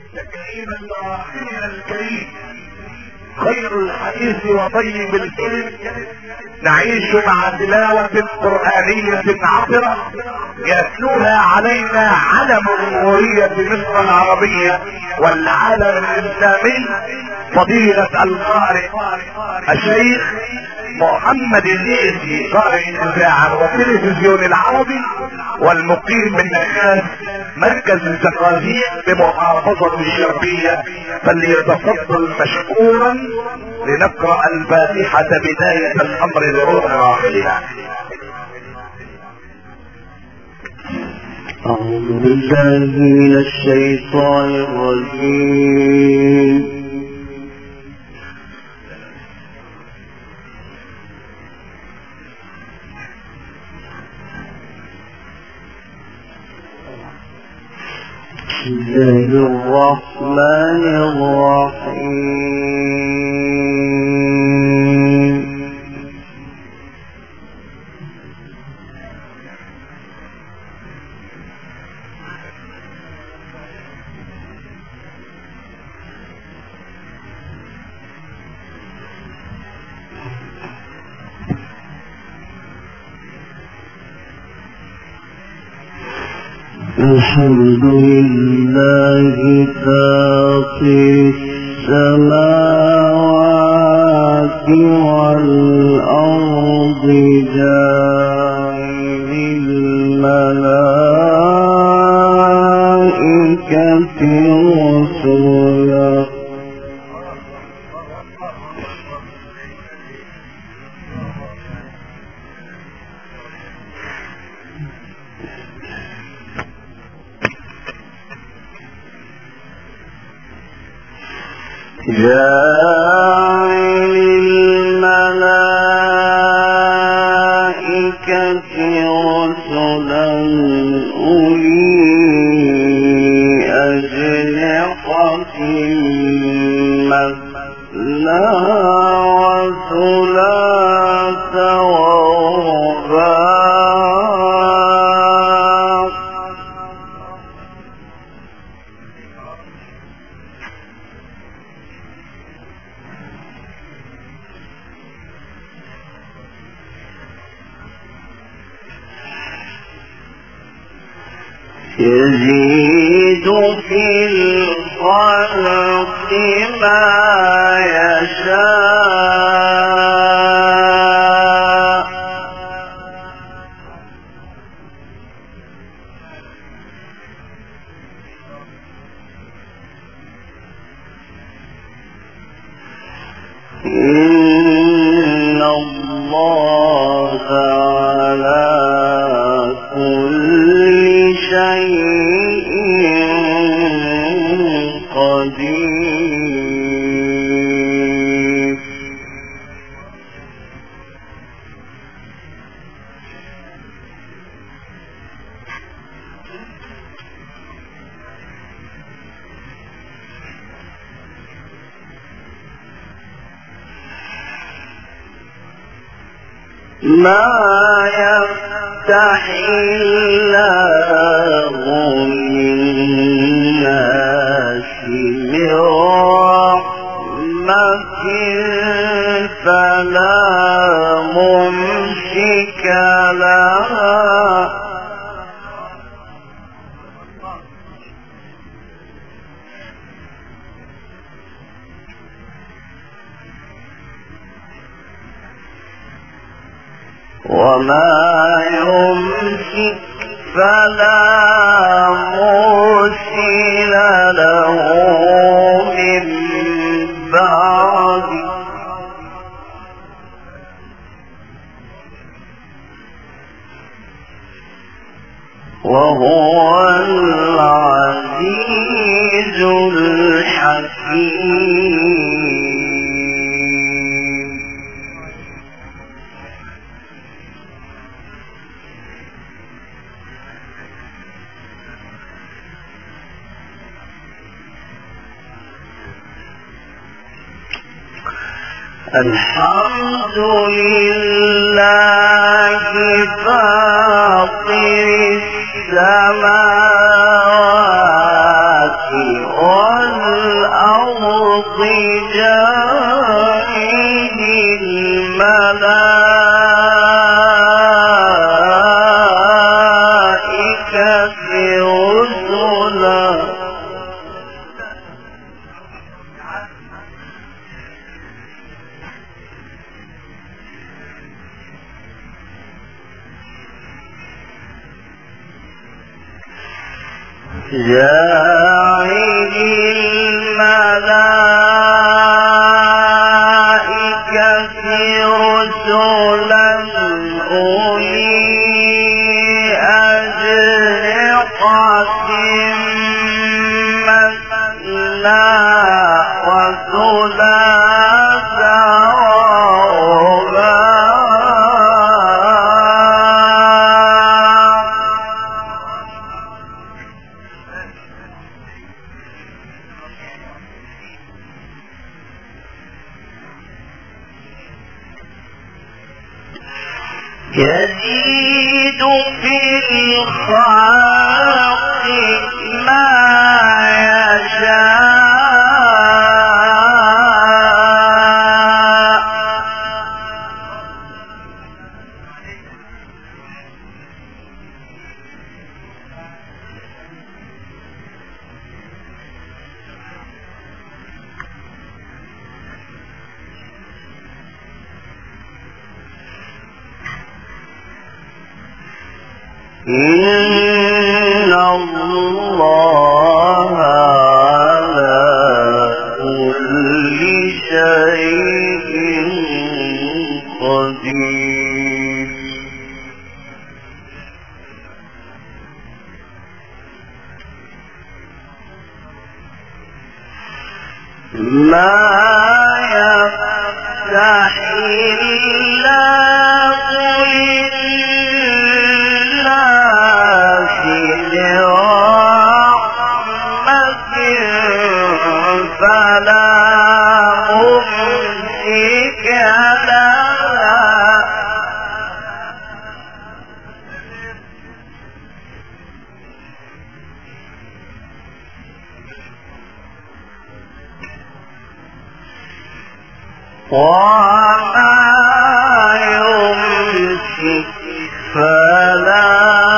تكريما لراحلنا الكريم خير الحديث وطيب الكلم. نعيش مع تلاوة قرآنية عطرة يتلوها علينا علم جمهورية مصر العربية والعالم الإسلامي فضيلة القارئ الشيخ محمد الليثي قارئ الاذاعه والتلفزيون العربي والمقيم من نخاس مركز الزقازيق بمحافظة الشرقية، فليتفضل مشكورا لنقرأ الفاتحة بداية الامر لروح راحلنا. أعوذ بالله من الشيطان الرجيم. بسم الله الرحمن الرحيم. الحمد لله فاطر السماوات والأرض جاعل الملائكة رسلا جاعل الملائكة رسلا أولي أجنحة مثنى وثلاث ورباع يزيد في الخلق ما يشاء إن الله على كل شيء قدير. ما يفتح الله للناس من رحمة فلا ممسك لها وما يمسك فلا مرسل له من بعده وهو العزيز الحكيم. الحمد لله فاطر السماوات والأرض جاعل الملائكة رسلا جاعل الملائكة رسلا أولي أجنحة مثنى وثلاث يزيد في الخلق ما يشاء إن الله على كل شيء قدير ما يفتح الله للناس برحمة فلا ممسك لها وما يمسك فلا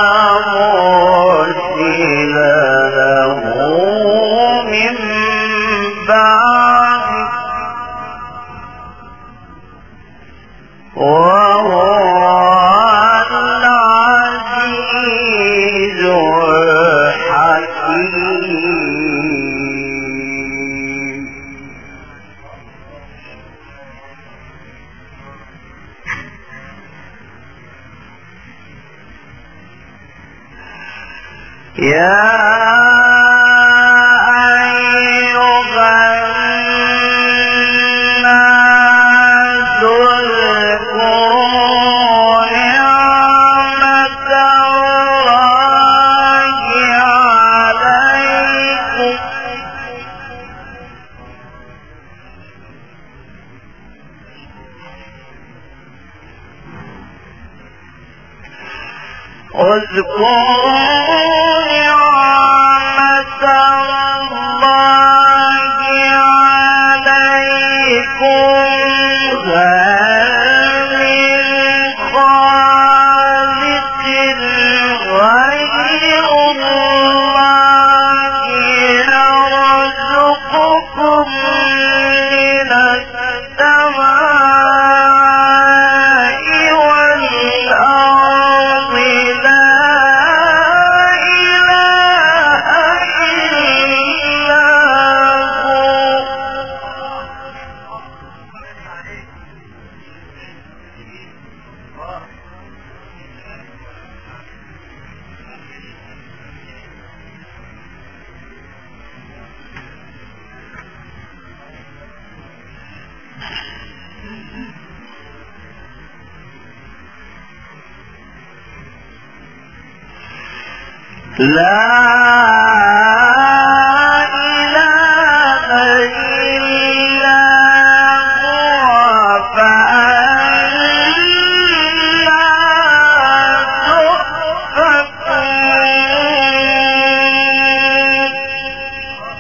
مرسل له من بعده وهو العزيز الحكيم يا أيها الناس اذكروا نعمة الله عليكم اذكروا نعمة الله عليكم هل من خالق غير الله يرزقكم من السماء والأرض لا إله إلا هو لا إله إلا هو فأنا تؤفكون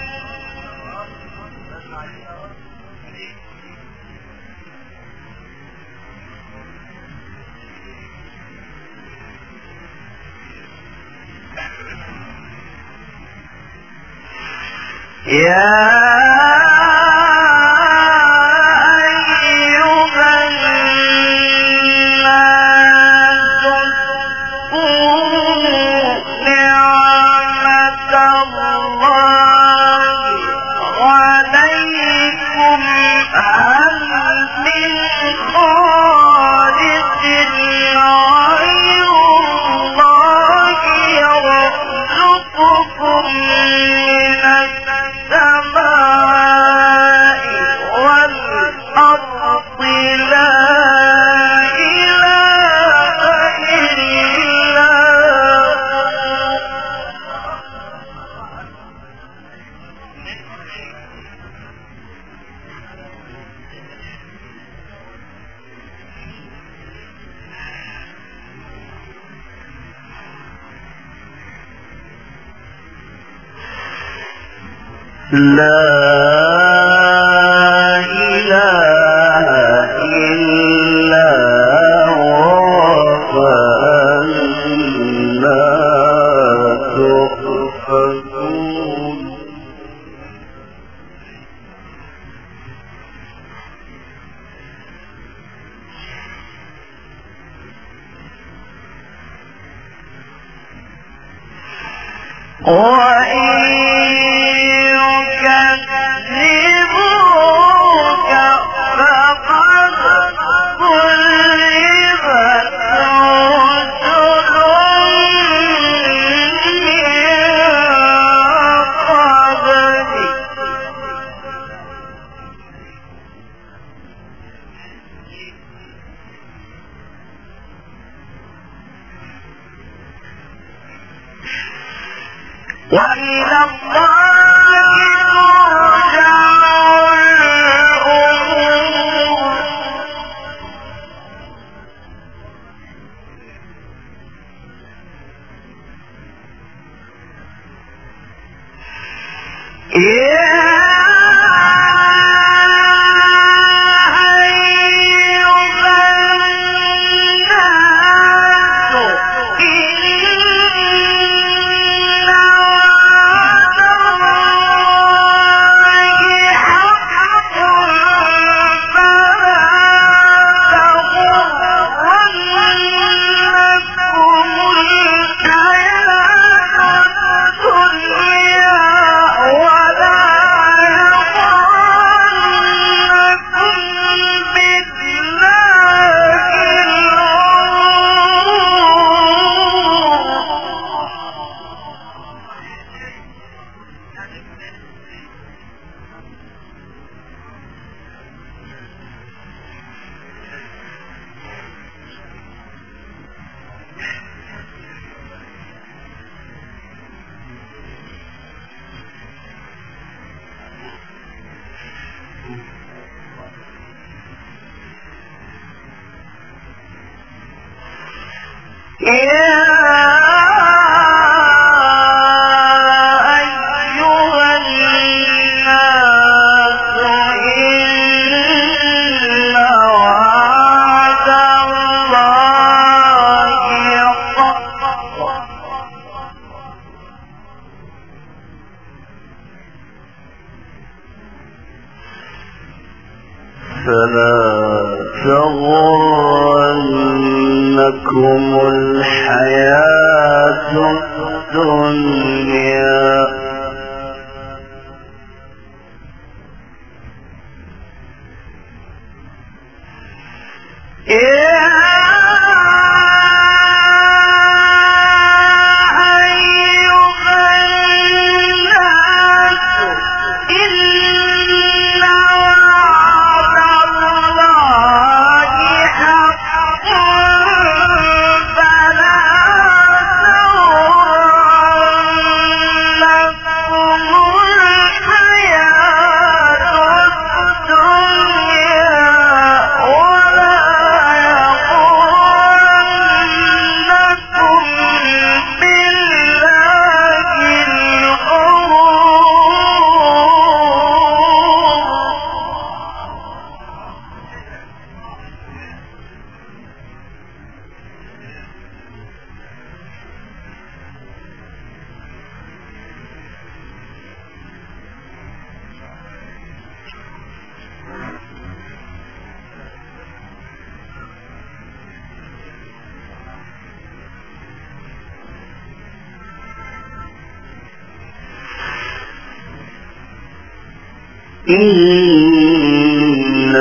إن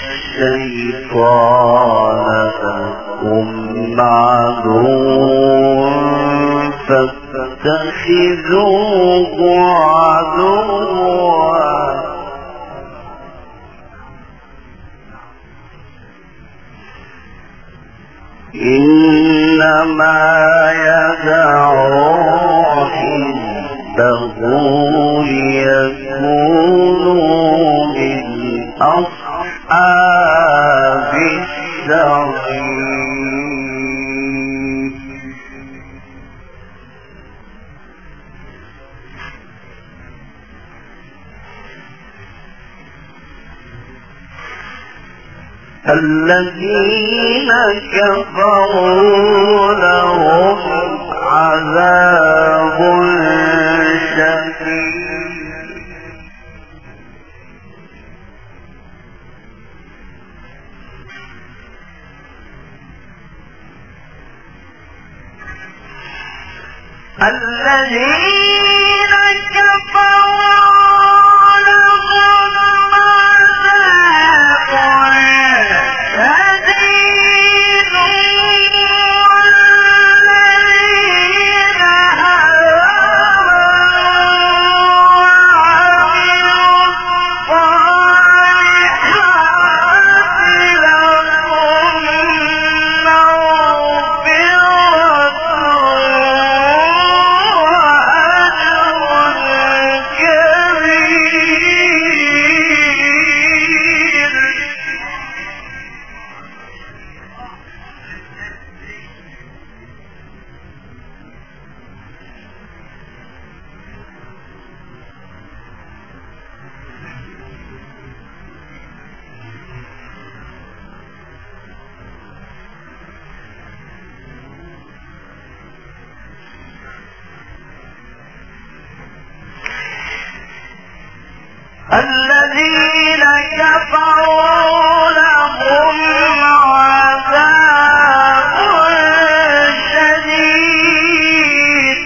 الشيطان لكم عدو فاتخذوه عدوا إنما يدعو حزبه ليكونوا من أصحاب السعير. الذين كفروا لهم عذاب شديد الذين كفروا لهم عذاب شديد والذين كفروا لهم عذاب شديد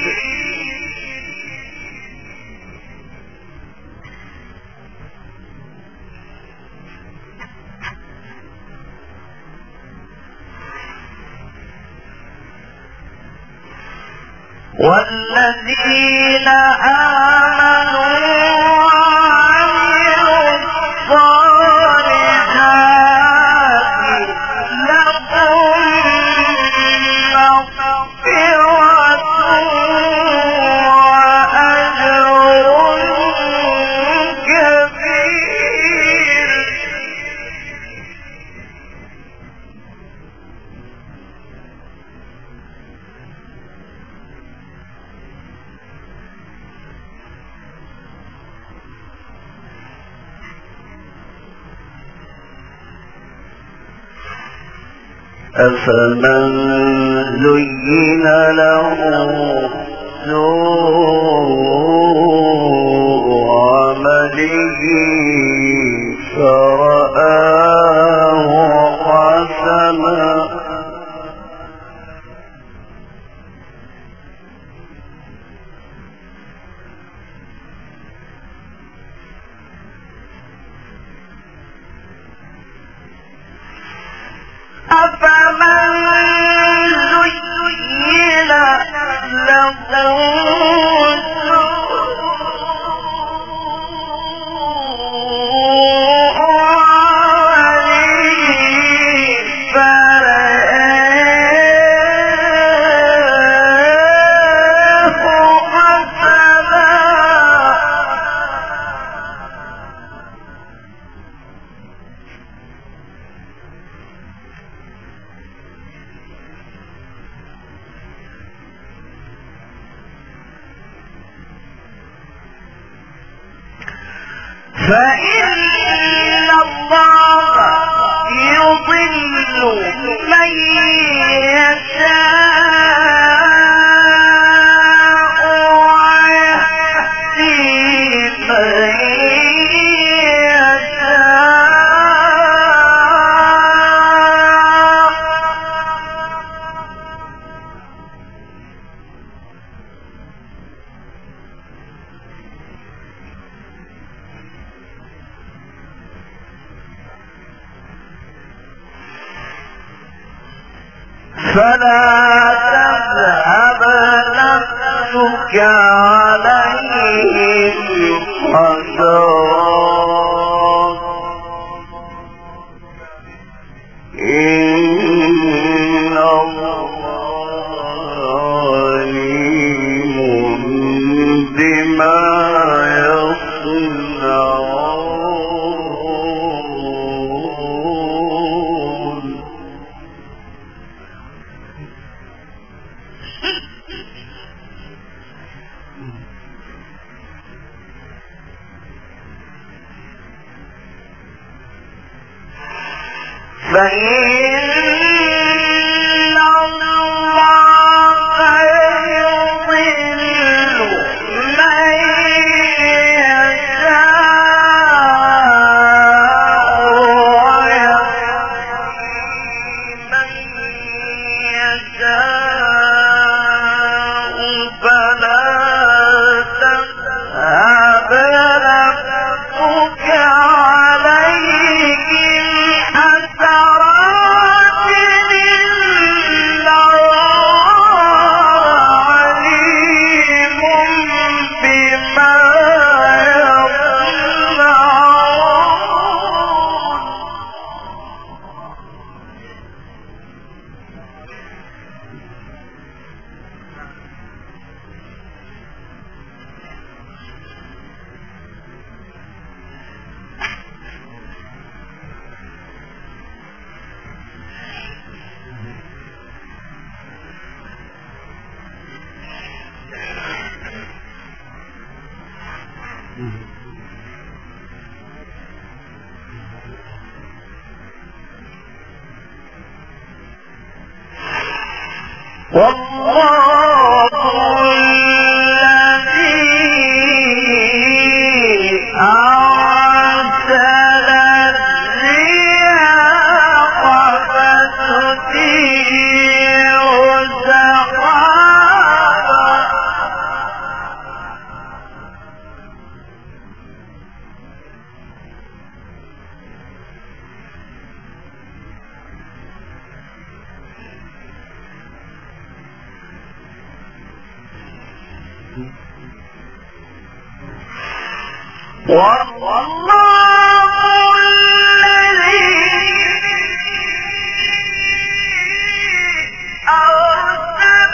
والذين آمنوا أفمن زين له سوء عمله فرآه حسنا أفمن زين له سوء عمله فرآه حسنا فإن الله يضل من يشاء ويهدي من فلا تذهب نفسك عليهم حسرات إن الله عليم بما يصنعون. فإن الله يضل من يشاء ويهدي من يشاء فلا تذهب نفسك عليهم حسرات إن الله عليم بما والله الذي أرسل الرياح فتثير سحابا والله الذي أرسل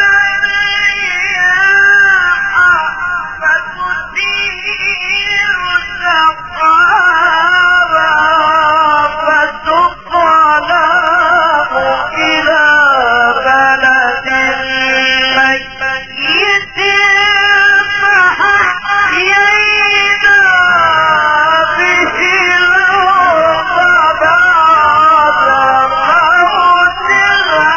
الرياح فتثير سحابا فسقناه إلى بلد ميت فأحيينا به الأرض بعد موتها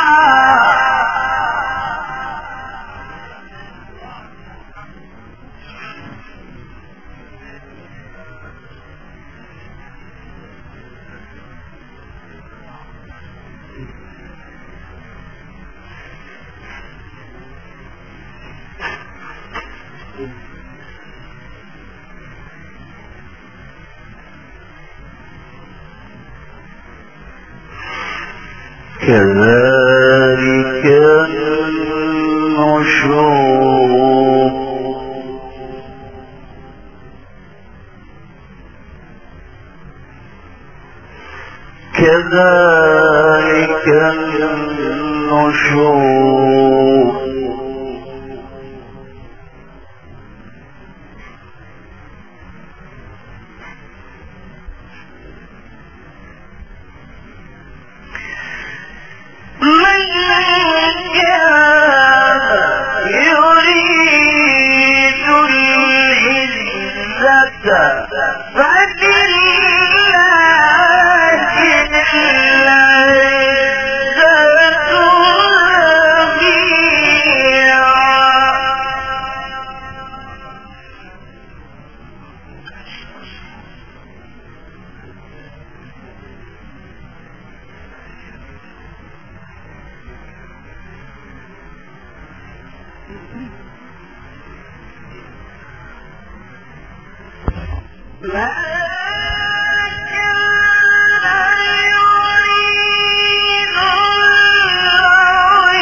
كذلك النشور كذلك النشور من كان يريد العزة فلله العزة جميعا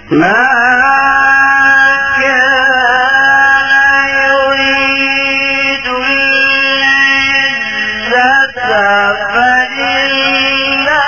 ما كان يريد العزة فلله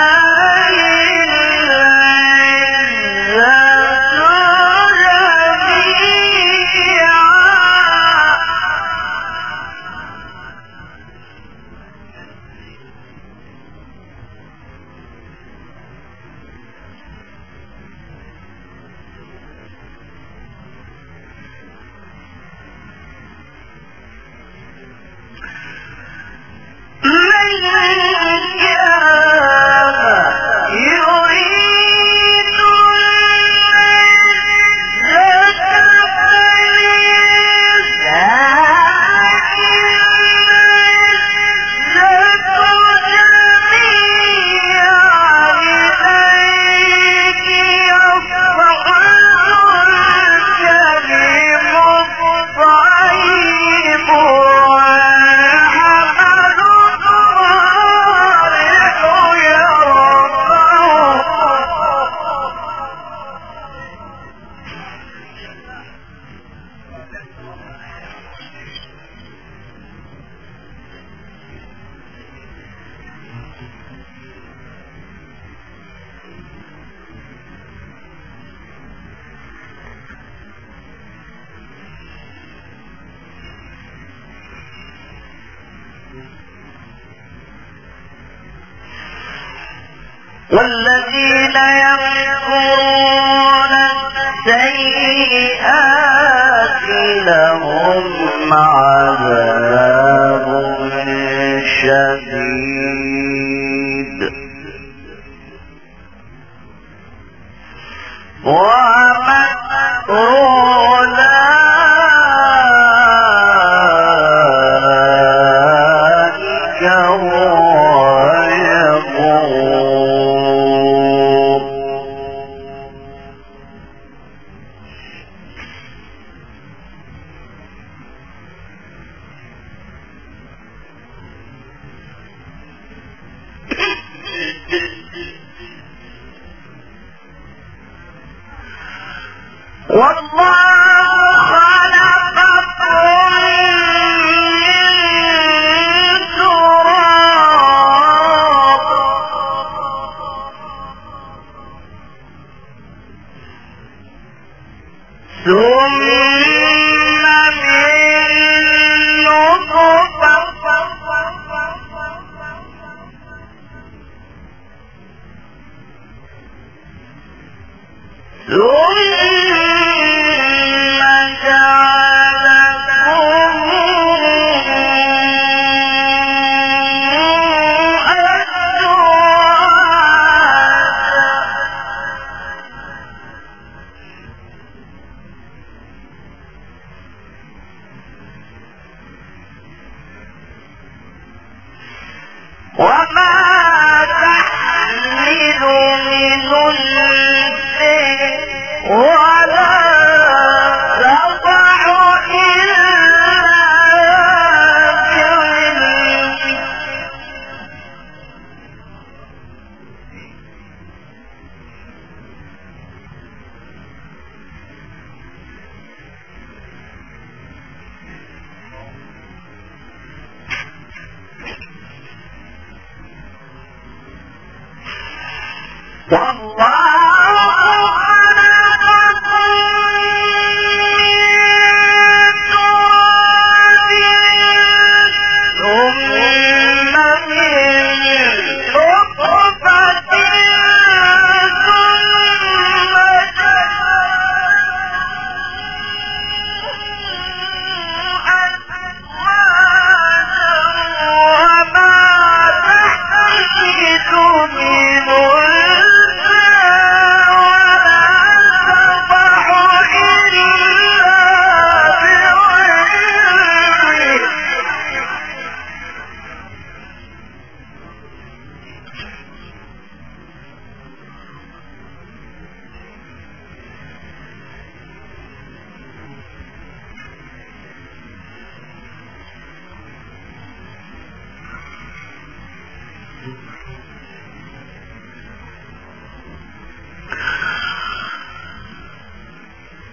والذين يمكرون السيئات لهم عذاب شديد ومكر أولئك هو يبور. والله خلقكم من تراب ثم من نطفة ثم وما تحمل من أنثى ولا تضع إلا بعلمه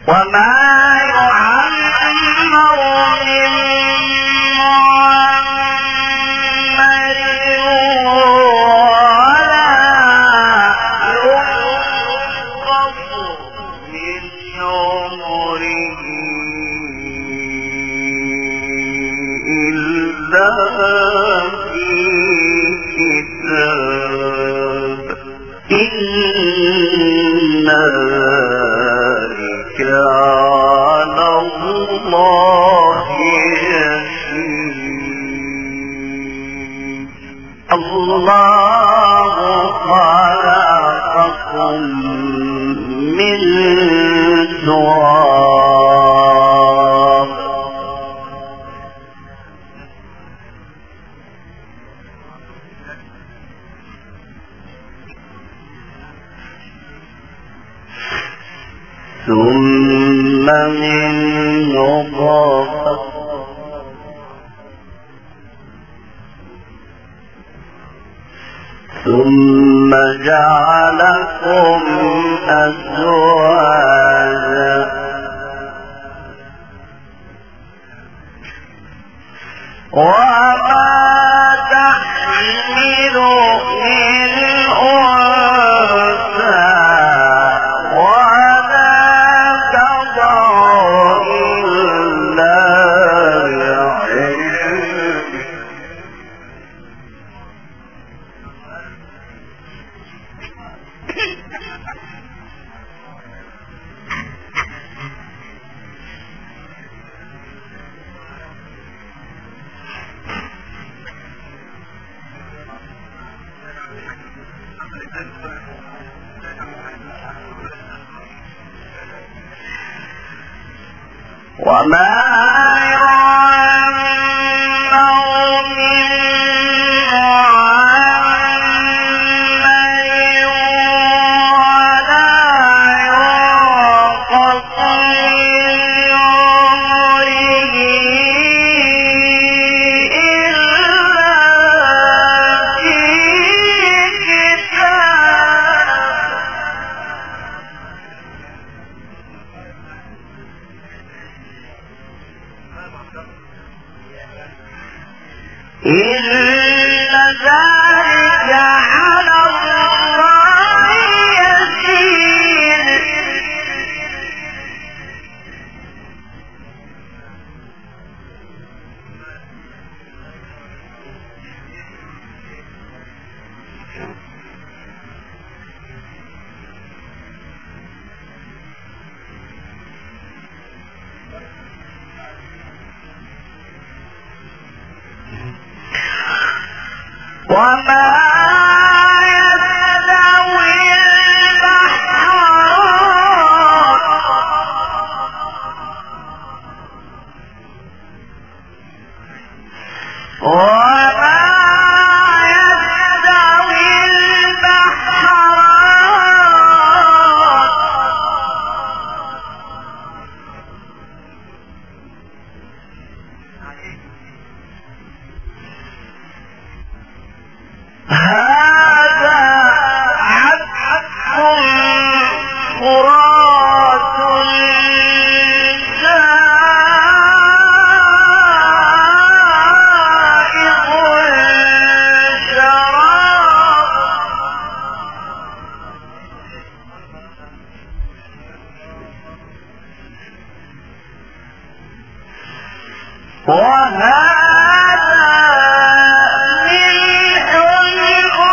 وما يعمر من معمر ولا ينقص من عمره إلا في كتاب إن ذلك على الله يسير. الله خلقكم من تراب ثم من نطفة ثم جعلكم أزواجا وما تحمل من أنثى ولا تضع إلا بعلمه وما يعمر من معمر ولا ينقص من عمره إلا في إن ذلك على الله يسير. وما يستوي البحران وما يستوي هذا عذب فرات سائغ شراب وهذا ملح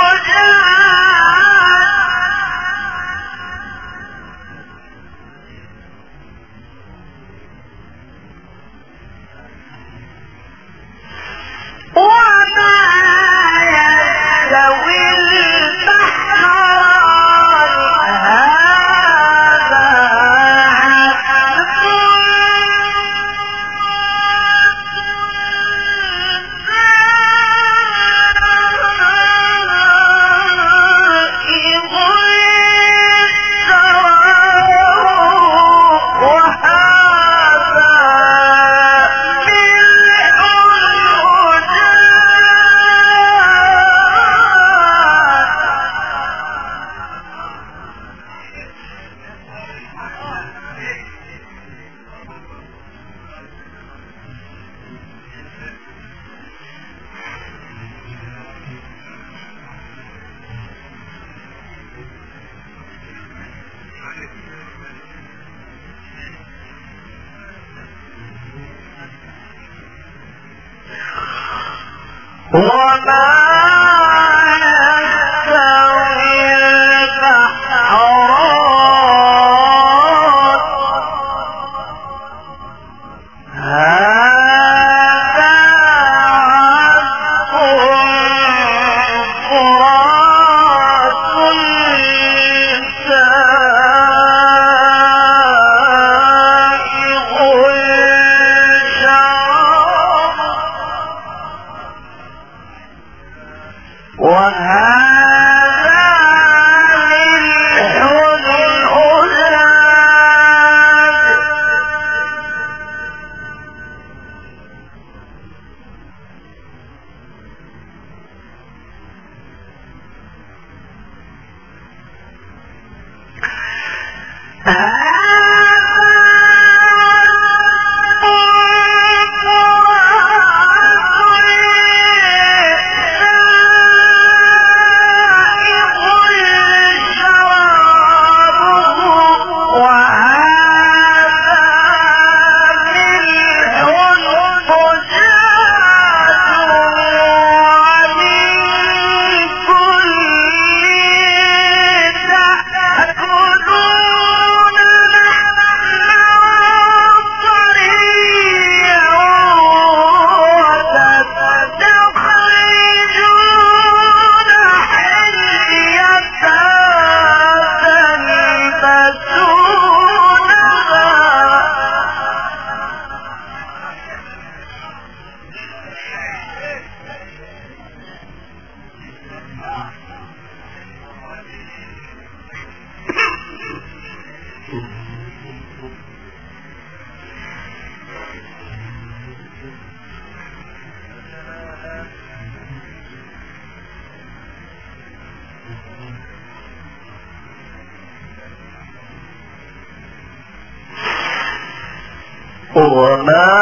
وما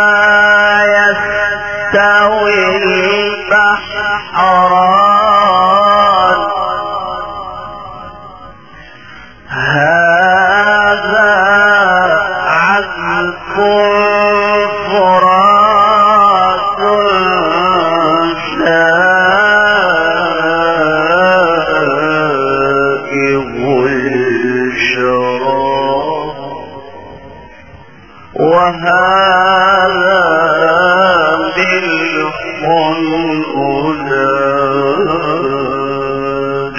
يستوي البحران هذا عذب فرات سائغ الشراب وهذا ملح أجاج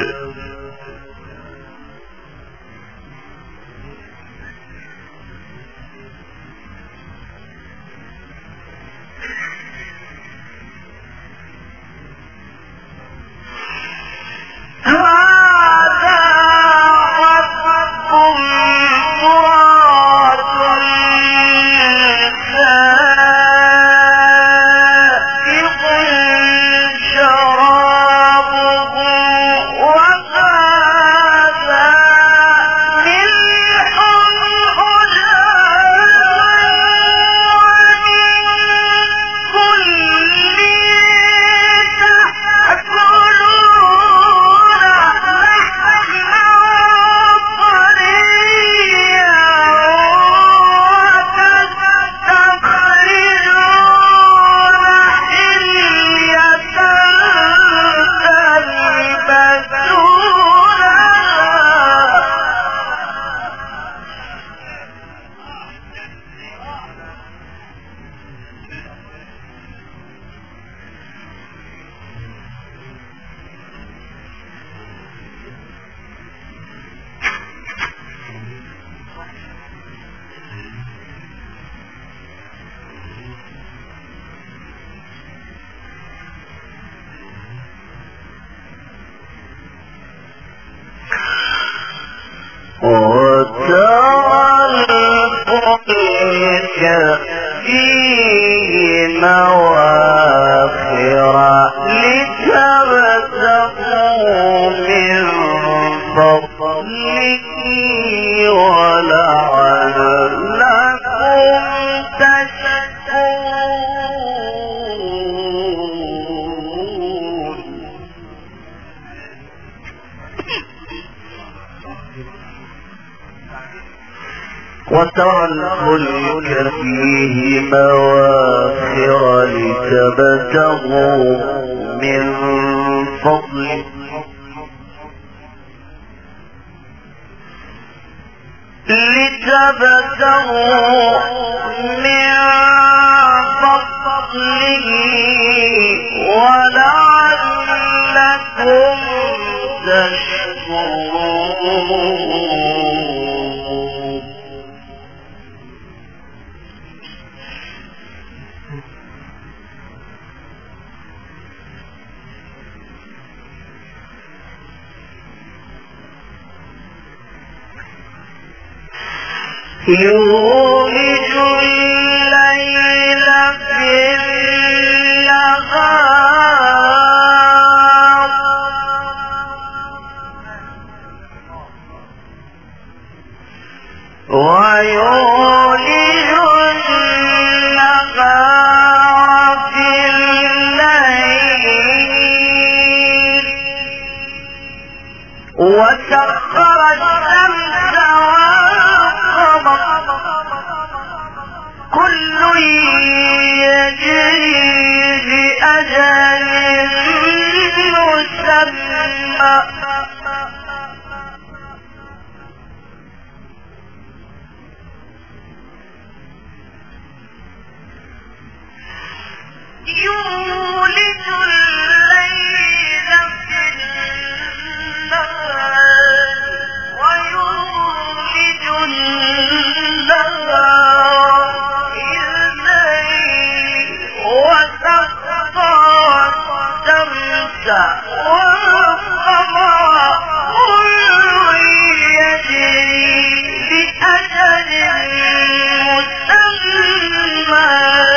فيه مواخر لتبتغوا من فضله ولعلكم تشكرون وترى الفلك فيه مواخر لتبتغوا من فضله ولعلكم تشكرون يولج الليل في النهار ويولج النهار في الليل وسخر الشمس والقمر كل يجري لأجل مسمى يولج الليل في النهار ويولج النهار في الليل وسخر الشمس والقمر كل يجري لأجل مسمى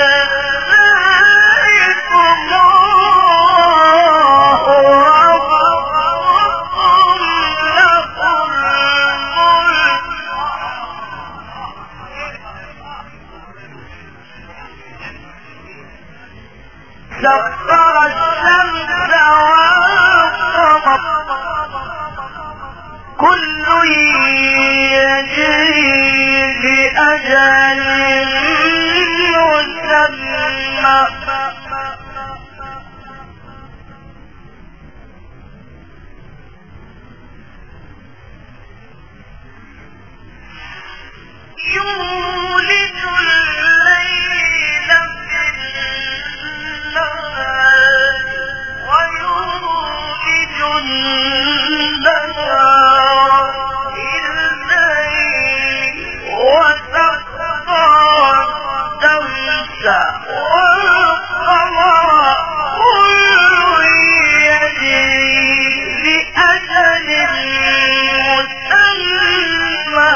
سخر الشمس والقمر كل يجري لأجل مسمى يولج الليل في النهار ويولج النهار في الليل وسخر الشمس والقمر كل يجري لأجل مسمى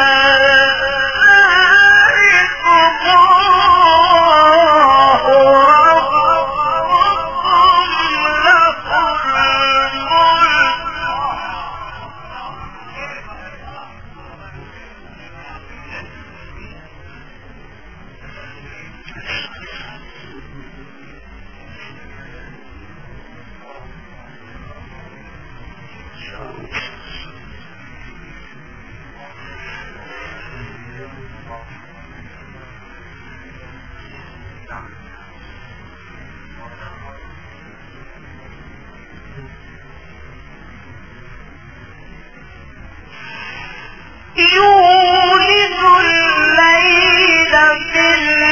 يولج الليل في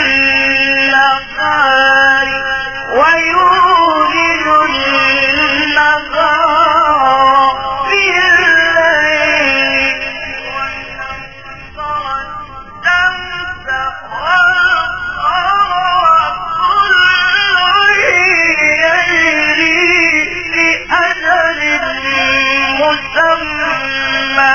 النهار ويولج النهار في الليل وسخر الشمس والقمر كل يجري لأجل مسمى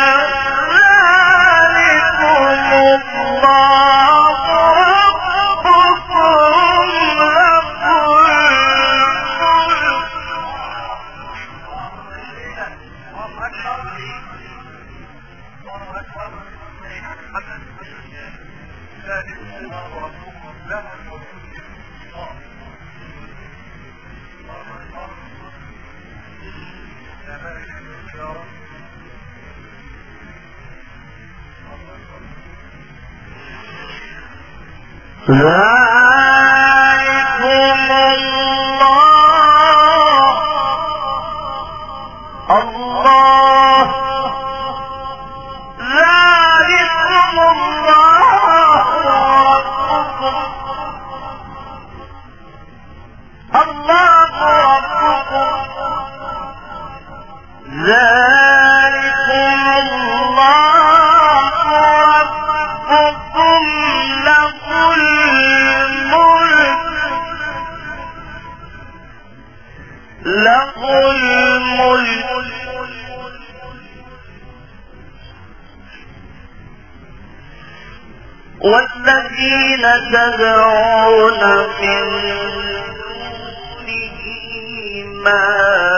ذلكم الله ذلكم الله ربكم الله ربكم ذلكم الله ربكم له الملك والذين تدعون من دونه ما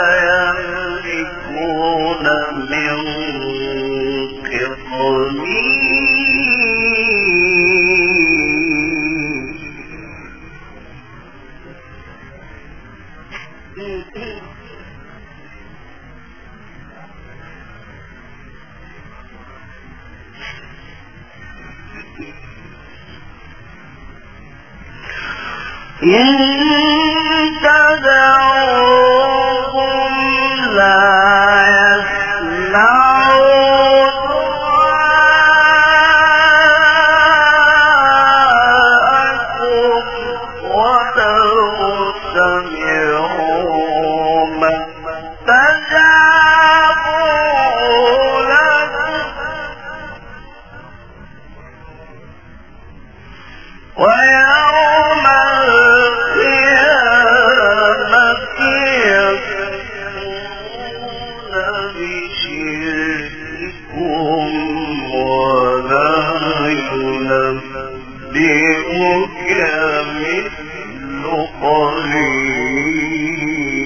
يملكون من إن تدعوهم لا يسمعوا دعاءكم ولو سمعوا ما استجابوا لكم ويوم القيامة يكفرون بشرككم ولا ينبئك مثل خبير.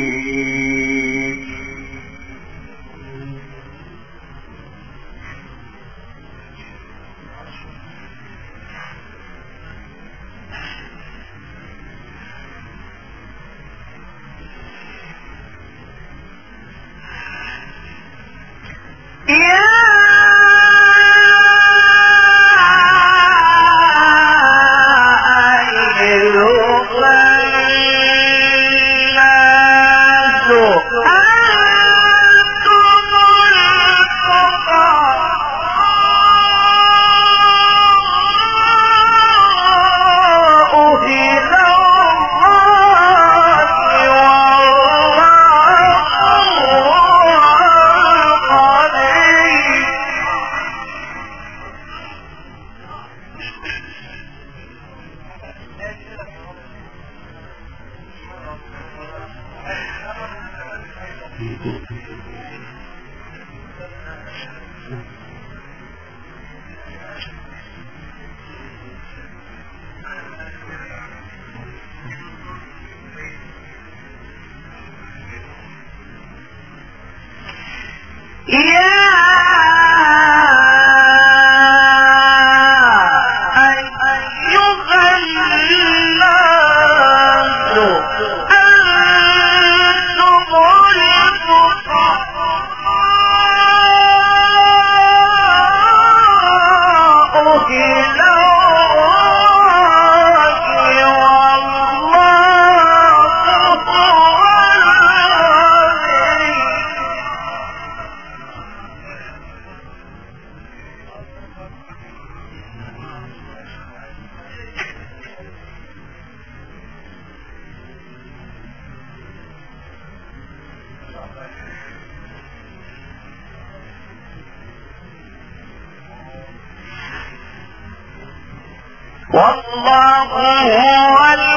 والله هو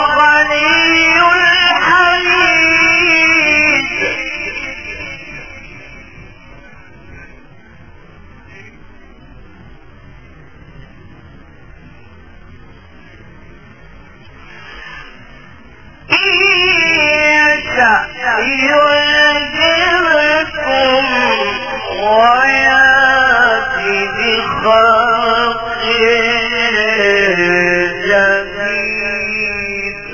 الغني الحميد. إن يشأ يعذبكم ويأتي بخلق جديد.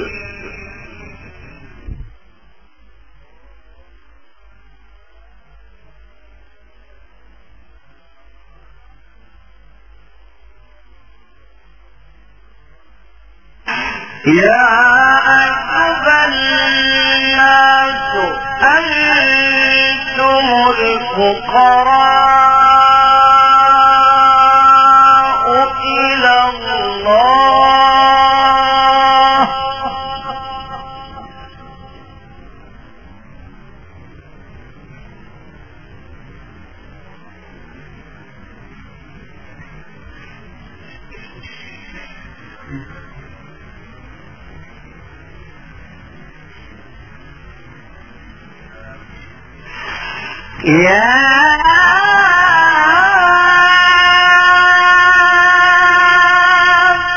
يا أيها الناس أنتم الفقراء إلى الله يا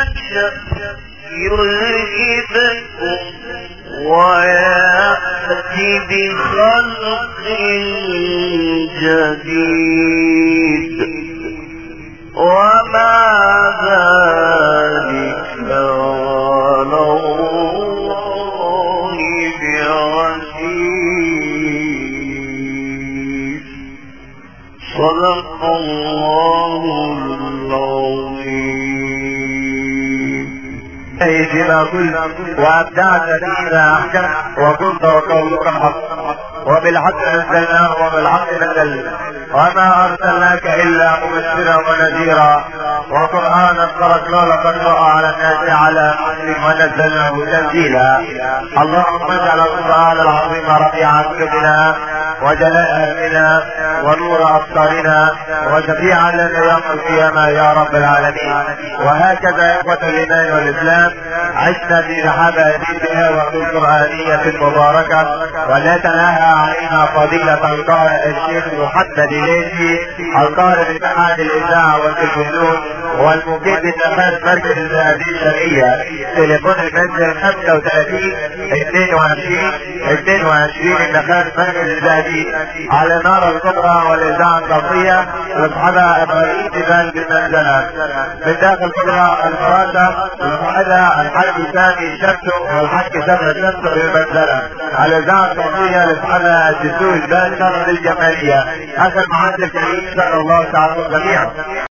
يشأ يذهبكم ويأتي بخلق جديد وما ذلك على الله بعزيز. صدق الله العظيم. سيدنا كل وابدعت فينا احكم وكنت وقولك حق وبالحق نزلناه وبالحق نزل وما ارسلناك الا مبشرا ونذيرا وقرانا فرقنا لقد على الناس على مسلم ونزلناه تنزيلا. اللهم اجعل القران العظيم ربيع قلوبنا وجلاء همنا ونور ابصارنا وشفيعا لنا يوم القيامه يا رب العالمين. وهكذا اخوه الايمان والاسلام عشنا في رحاب هذه التلاوه القرانيه المباركه ولا تناهى علينا فضيله القارئ الشيخ محمد ليثي القارئ باتحاد الاذاعه والتلفزيون والمقيم باتخاذ مركز الزهدي الشرعيه. تليفون المنزل 35 22 اتخاذ مركز الزهدي على نار الكبرى والاذاعه الصوتيه وصحبها ابراهيم جبال بالمنزله من داخل الكبرى الفراشة وصحبها الحاج سامي شمسو والحاج سامي شمسو بالمنزله على الاذاعه الصوتيه لصحبها الدسوق الباشا للجماليه. اخر معاد الكريم صلى الله تعالى جميعا.